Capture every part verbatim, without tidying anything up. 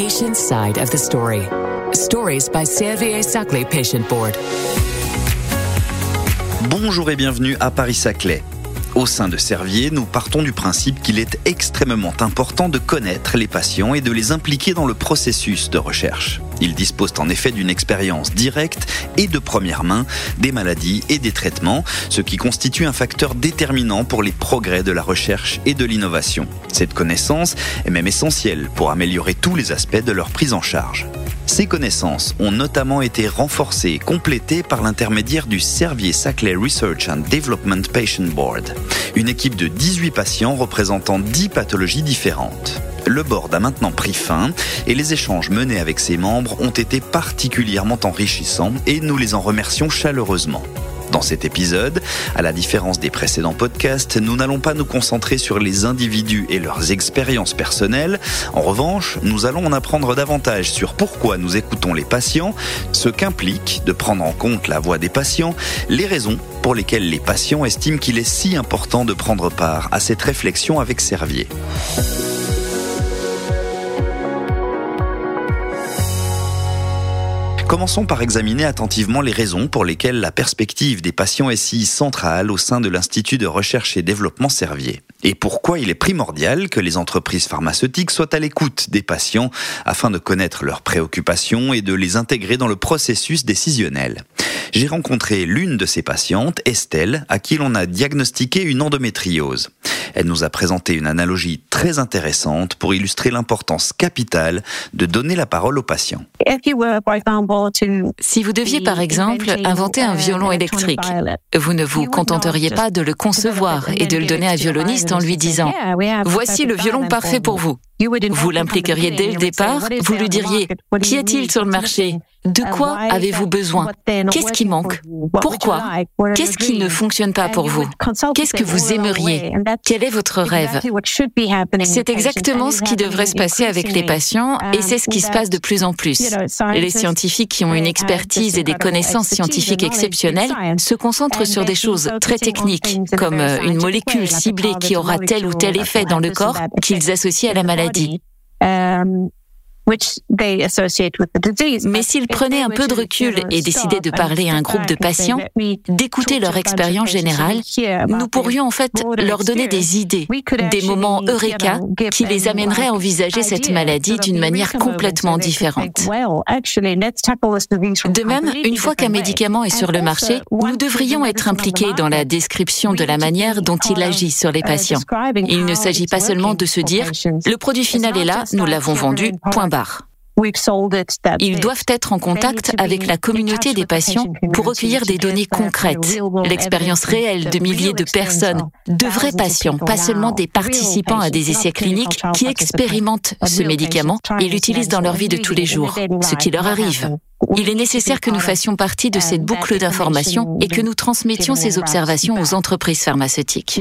patient side of the story. Stories by Servier-Saclay Patient Board. Bonjour et bienvenue à Paris-Saclay. Au sein de Servier, nous partons du principe qu'il est extrêmement important de connaître les patients et de les impliquer dans le processus de recherche. Ils disposent en effet d'une expérience directe et de première main des maladies et des traitements, ce qui constitue un facteur déterminant pour les progrès de la recherche et de l'innovation. Cette connaissance est même essentielle pour améliorer tous les aspects de leur prise en charge. Ces connaissances ont notamment été renforcées et complétées par l'intermédiaire du Servier-Saclay Research and Development Patient Board, une équipe de dix-huit patients représentant dix pathologies différentes. Le board a maintenant pris fin et les échanges menés avec ses membres ont été particulièrement enrichissants et nous les en remercions chaleureusement. Dans cet épisode, à la différence des précédents podcasts, nous n'allons pas nous concentrer sur les individus et leurs expériences personnelles. En revanche, nous allons en apprendre davantage sur pourquoi nous écoutons les patients, ce qu'implique de prendre en compte la voix des patients, les raisons pour lesquelles les patients estiment qu'il est si important de prendre part à cette réflexion avec Servier. Commençons par examiner attentivement les raisons pour lesquelles la perspective des patients est si centrale au sein de l'Institut de recherche et développement Servier. Et pourquoi il est primordial que les entreprises pharmaceutiques soient à l'écoute des patients afin de connaître leurs préoccupations et de les intégrer dans le processus décisionnel. J'ai rencontré l'une de ces patientes, Estelle, à qui l'on a diagnostiqué une endométriose. Elle nous a présenté une analogie très intéressante pour illustrer l'importance capitale de donner la parole aux patients. Si vous deviez par exemple inventer un violon électrique, vous ne vous contenteriez pas de le concevoir et de le donner à un violoniste en lui disant « Voici le violon parfait pour vous ». Vous l'impliqueriez dès le départ, vous lui diriez « Qu'y a-t-il sur le marché ? De quoi avez-vous besoin ? Qu'est-ce qui manque ? Pourquoi ? Qu'est-ce qui ne fonctionne pas pour vous ? Qu'est-ce que vous aimeriez ? Quel est votre rêve ? » C'est exactement ce qui devrait se passer avec les patients et c'est ce qui se passe de plus en plus. Les scientifiques qui ont une expertise et des connaissances scientifiques exceptionnelles se concentrent sur des choses très techniques, comme une molécule ciblée qui aura tel ou tel effet dans le corps qu'ils associent à la maladie. Mais s'ils prenaient un peu de recul et décidaient de parler à un groupe de patients, d'écouter leur expérience générale, nous pourrions en fait leur donner des idées, des moments eureka qui les amèneraient à envisager cette maladie d'une manière complètement différente. De même, une fois qu'un médicament est sur le marché, nous devrions être impliqués dans la description de la manière dont il agit sur les patients. Il ne s'agit pas seulement de se dire « le produit final est là, nous l'avons vendu, point barre ». Ils doivent être en contact avec la communauté des patients pour recueillir des données concrètes, l'expérience réelle de milliers de personnes, de vrais patients, pas seulement des participants à des essais cliniques qui expérimentent ce médicament et l'utilisent dans leur vie de tous les jours, ce qui leur arrive. Il est nécessaire que nous fassions partie de cette boucle d'informations et que nous transmettions ces observations aux entreprises pharmaceutiques.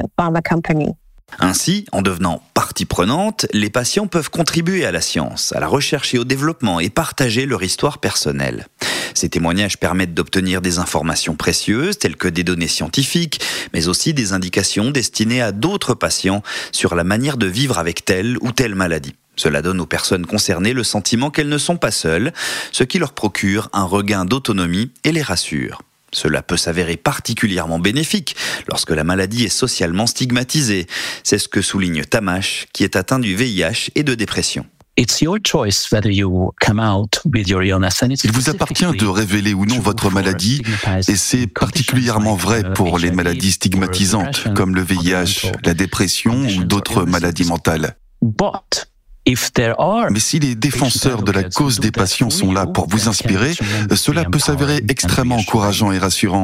Ainsi, en devenant partie prenante, les patients peuvent contribuer à la science, à la recherche et au développement et partager leur histoire personnelle. Ces témoignages permettent d'obtenir des informations précieuses telles que des données scientifiques, mais aussi des indications destinées à d'autres patients sur la manière de vivre avec telle ou telle maladie. Cela donne aux personnes concernées le sentiment qu'elles ne sont pas seules, ce qui leur procure un regain d'autonomie et les rassure. Cela peut s'avérer particulièrement bénéfique lorsque la maladie est socialement stigmatisée. C'est ce que souligne Tamash, qui est atteint du V I H et de dépression. Il vous appartient de révéler ou non votre maladie, et c'est particulièrement vrai pour les maladies stigmatisantes, comme le V I H, la dépression ou d'autres maladies mentales. Mais si les défenseurs de la cause des patients sont là pour vous inspirer, cela peut s'avérer extrêmement encourageant et rassurant.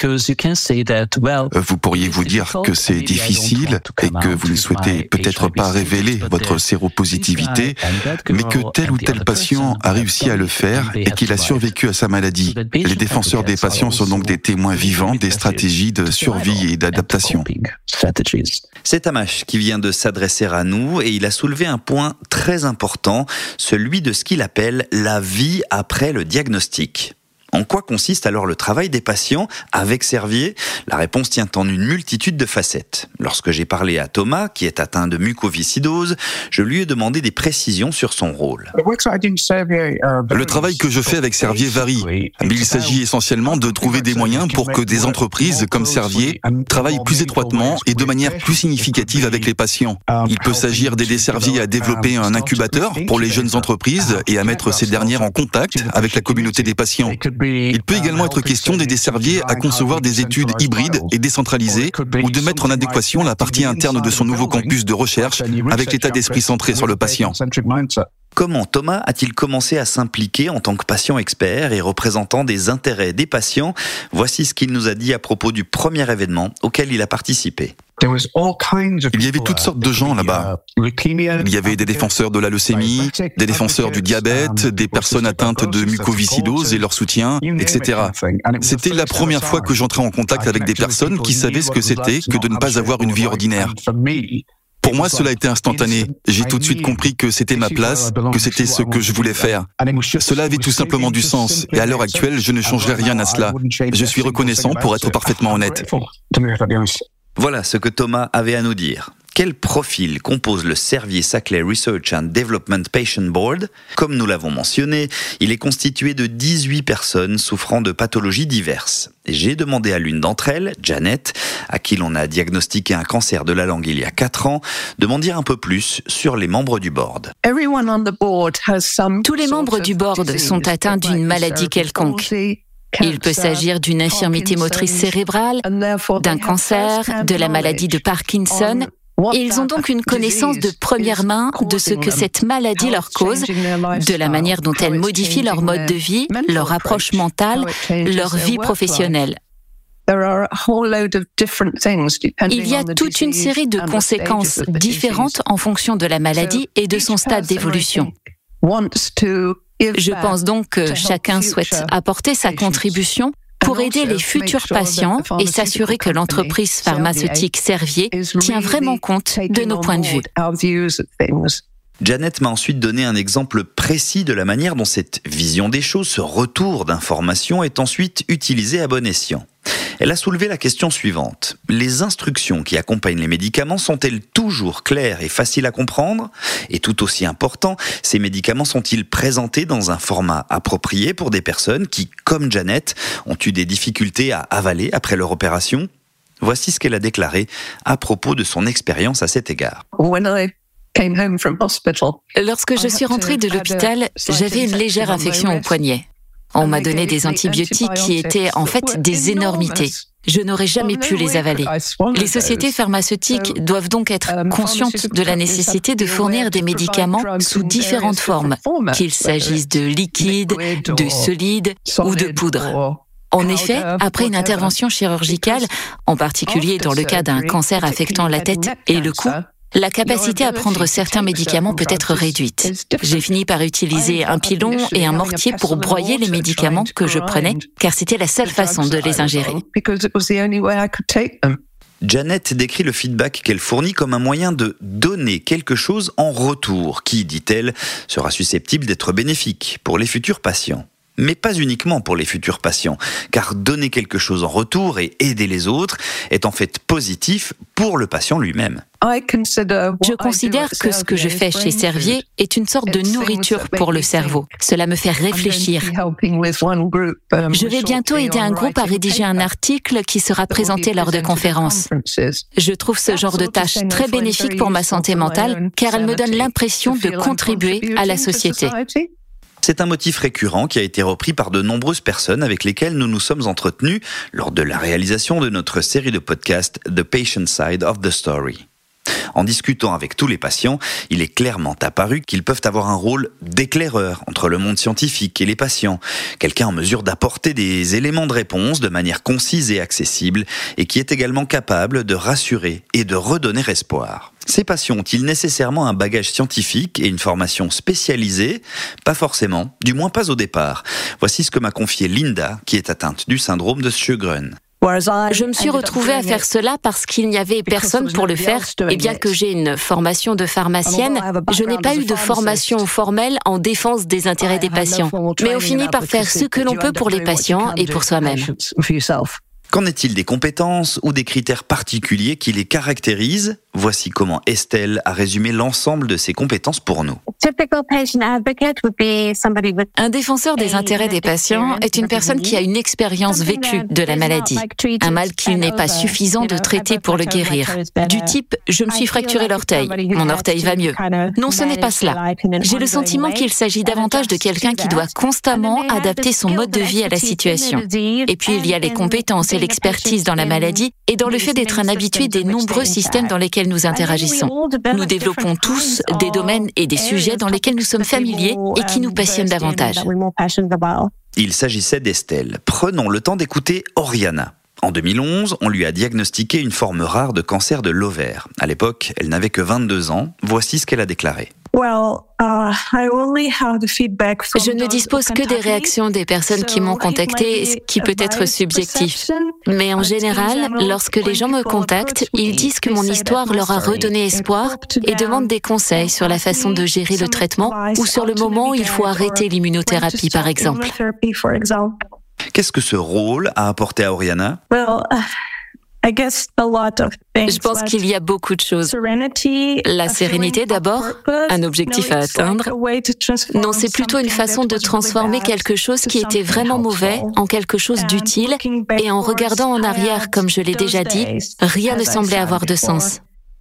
Vous pourriez vous dire que c'est difficile et que vous ne souhaitez peut-être pas révéler votre séropositivité, mais que tel ou tel patient a réussi à le faire et qu'il a survécu à sa maladie. Les défenseurs des patients sont donc des témoins vivants des stratégies de survie et d'adaptation. C'est Tamash qui vient de s'adresser à nous et il a soulevé un point très important, celui de ce qu'il appelle la vie après le diagnostic. En quoi consiste alors le travail des patients avec Servier ? La réponse tient en une multitude de facettes. Lorsque j'ai parlé à Thomas, qui est atteint de mucoviscidose, je lui ai demandé des précisions sur son rôle. Le travail que je fais avec Servier varie, mais il s'agit essentiellement de trouver des moyens pour que des entreprises comme Servier travaillent plus étroitement et de manière plus significative avec les patients. Il peut s'agir d'aider Servier à développer un incubateur pour les jeunes entreprises et à mettre ces dernières en contact avec la communauté des patients. Il peut également être question d'aider Servier à concevoir des études hybrides et décentralisées ou de mettre en adéquation la partie interne de son nouveau campus de recherche avec l'état d'esprit centré sur le patient. Comment Thomas a-t-il commencé à s'impliquer en tant que patient expert et représentant des intérêts des patients ? Voici ce qu'il nous a dit à propos du premier événement auquel il a participé. Il y avait toutes sortes de gens là-bas. Il y avait des défenseurs de la leucémie, des défenseurs du diabète, des personnes atteintes de mucoviscidose et leur soutien, et cetera. C'était la première fois que j'entrais en contact avec des personnes qui savaient ce que c'était que de ne pas avoir une vie ordinaire. Pour moi, cela a été instantané. J'ai tout de suite compris que c'était ma place, que c'était ce que je voulais faire. Cela avait tout simplement du sens. Et à l'heure actuelle, je ne changerai rien à cela. Je suis reconnaissant pour être parfaitement honnête. Voilà ce que Thomas avait à nous dire. Quel profil compose le Servier-Saclay Research and Development Patient Board ? Comme nous l'avons mentionné, il est constitué de dix-huit personnes souffrant de pathologies diverses. J'ai demandé à l'une d'entre elles, Janet, à qui l'on a diagnostiqué un cancer de la langue il y a quatre ans, de m'en dire un peu plus sur les membres du board. Tous les membres du board sont atteints d'une maladie quelconque. Il peut s'agir d'une infirmité motrice cérébrale, d'un cancer, de la maladie de Parkinson. Ils ont donc une connaissance de première main de ce que cette maladie leur cause, de la manière dont elle modifie leur mode de vie, leur approche mentale, leur vie professionnelle. Il y a toute une série de conséquences différentes en fonction de la maladie et de son stade d'évolution. Je pense donc que chacun souhaite apporter sa contribution pour aider les futurs patients et s'assurer que l'entreprise pharmaceutique Servier tient vraiment compte de nos points de vue. Janet m'a ensuite donné un exemple précis de la manière dont cette vision des choses, ce retour d'informations est ensuite utilisé à bon escient. Elle a soulevé la question suivante. Les instructions qui accompagnent les médicaments sont-elles toujours claires et faciles à comprendre ? Et tout aussi important, ces médicaments sont-ils présentés dans un format approprié pour des personnes qui, comme Janet, ont eu des difficultés à avaler après leur opération ? Voici ce qu'elle a déclaré à propos de son expérience à cet égard. Lorsque je suis rentrée de l'hôpital, j'avais une légère infection au poignet. On m'a donné des antibiotiques qui étaient en fait des énormités. Je n'aurais jamais pu les avaler. Les sociétés pharmaceutiques doivent donc être conscientes de la nécessité de fournir des médicaments sous différentes formes, qu'il s'agisse de liquide, de solide ou de poudre. En effet, après une intervention chirurgicale, en particulier dans le cas d'un cancer affectant la tête et le cou, la capacité à prendre certains médicaments peut être réduite. J'ai fini par utiliser un pilon et un mortier pour broyer les médicaments que je prenais, car c'était la seule façon de les ingérer. Janet décrit le feedback qu'elle fournit comme un moyen de donner quelque chose en retour, qui, dit-elle, sera susceptible d'être bénéfique pour les futurs patients. Mais pas uniquement pour les futurs patients, car donner quelque chose en retour et aider les autres est en fait positif pour le patient lui-même. Je considère que ce que je fais chez Servier est une sorte de nourriture pour le cerveau. Cela me fait réfléchir. Je vais bientôt aider un groupe à rédiger un article qui sera présenté lors de conférences. Je trouve ce genre de tâche très bénéfique pour ma santé mentale, car elle me donne l'impression de contribuer à la société. C'est un motif récurrent qui a été repris par de nombreuses personnes avec lesquelles nous nous sommes entretenus lors de la réalisation de notre série de podcasts The Patient Side of the Story. En discutant avec tous les patients, il est clairement apparu qu'ils peuvent avoir un rôle d'éclaireur entre le monde scientifique et les patients, quelqu'un en mesure d'apporter des éléments de réponse de manière concise et accessible, et qui est également capable de rassurer et de redonner espoir. Ces patients ont-ils nécessairement un bagage scientifique et une formation spécialisée ? Pas forcément, du moins pas au départ. Voici ce que m'a confié Linda, qui est atteinte du syndrome de Sjögren. Je me suis retrouvée à faire cela parce qu'il n'y avait personne pour le faire, et bien que j'ai une formation de pharmacienne, je n'ai pas eu de formation formelle en défense des intérêts des patients. Mais on finit par faire ce que l'on peut pour les patients et pour soi-même. Qu'en est-il des compétences ou des critères particuliers qui les caractérisent ? Voici comment Estelle a résumé l'ensemble de ses compétences pour nous. Un défenseur des intérêts des patients est une personne qui a une expérience vécue de la maladie, un mal qu'il n'est pas suffisant de traiter pour le guérir. Du type « je me suis fracturé l'orteil, mon orteil va mieux ». Non, ce n'est pas cela. J'ai le sentiment qu'il s'agit davantage de quelqu'un qui doit constamment adapter son mode de vie à la situation. Et puis il y a les compétences et l'expertise dans la maladie et dans le fait d'être un habitué des nombreux systèmes dans lesquels nous interagissons. Nous développons tous des domaines et des sujets dans lesquels nous sommes familiers et qui nous passionnent davantage. Il s'agissait d'Estelle. Prenons le temps d'écouter Oriana. En deux mille onze, on lui a diagnostiqué une forme rare de cancer de l'ovaire. À l'époque, elle n'avait que vingt-deux ans. Voici ce qu'elle a déclaré. Je ne dispose que des réactions des personnes qui m'ont contacté, ce qui peut être subjectif. Mais en général, lorsque les gens me contactent, ils disent que mon histoire leur a redonné espoir et demandent des conseils sur la façon de gérer le traitement ou sur le moment où il faut arrêter l'immunothérapie, par exemple. Qu'est-ce que ce rôle a apporté à Oriana ? Je pense qu'il y a beaucoup de choses. La sérénité d'abord, un objectif à atteindre. Non, c'est plutôt une façon de transformer quelque chose qui était vraiment mauvais en quelque chose d'utile. Et en regardant en arrière, comme je l'ai déjà dit, rien ne semblait avoir de sens.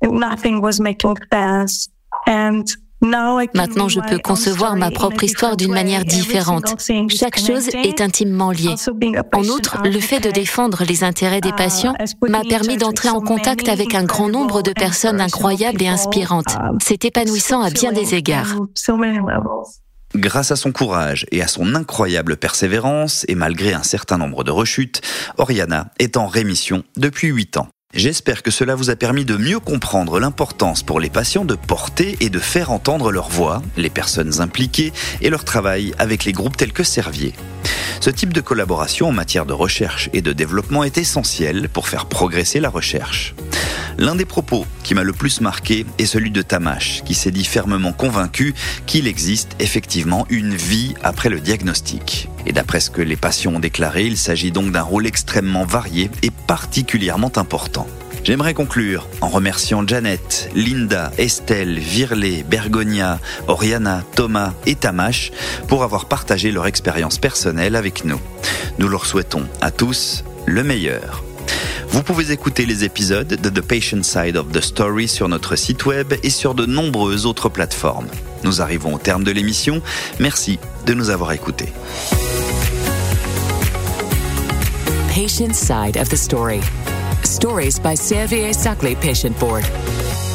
Maintenant, je peux concevoir ma propre histoire d'une manière différente. Chaque chose est intimement liée. En outre, le fait de défendre les intérêts des patients m'a permis d'entrer en contact avec un grand nombre de personnes incroyables et inspirantes. C'est épanouissant à bien des égards. Grâce à son courage et à son incroyable persévérance, et malgré un certain nombre de rechutes, Oriana est en rémission depuis huit ans. J'espère que cela vous a permis de mieux comprendre l'importance pour les patients de porter et de faire entendre leur voix, les personnes impliquées et leur travail avec les groupes tels que Servier. Ce type de collaboration en matière de recherche et de développement est essentiel pour faire progresser la recherche. L'un des propos qui m'a le plus marqué est celui de Tamash, qui s'est dit fermement convaincu qu'il existe effectivement une vie après le diagnostic. Et d'après ce que les patients ont déclaré, il s'agit donc d'un rôle extrêmement varié et particulièrement important. J'aimerais conclure en remerciant Janet, Linda, Estelle, Virley, Bergonia, Oriana, Thomas et Tamash pour avoir partagé leur expérience personnelle avec nous. Nous leur souhaitons à tous le meilleur. Vous pouvez écouter les épisodes de The Patient Side of the Story sur notre site web et sur de nombreuses autres plateformes. Nous arrivons au terme de l'émission. Merci de nous avoir écoutés. Patient Side of the Story. Stories by Servier Sackley Patient Board.